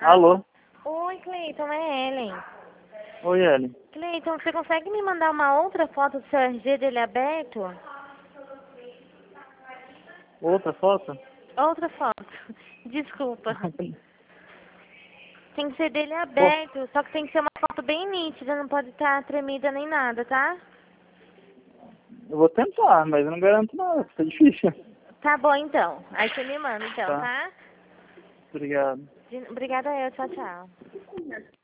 Alô? Oi, Cleiton, é Ellen. Oi, Ellen. Cleiton, você consegue me mandar uma outra foto do seu RG dele aberto? Outra foto? Outra foto. Desculpa. Tem que ser dele Pô, aberto, só que tem que ser uma foto bem nítida, não pode estar tremida nem nada, tá? eu vou tentar, mas eu não garanto nada, tá difícil. Tá bom, então. Aí você me manda, então, Tá, tá? obrigado. Obrigada eu, tchau, tchau.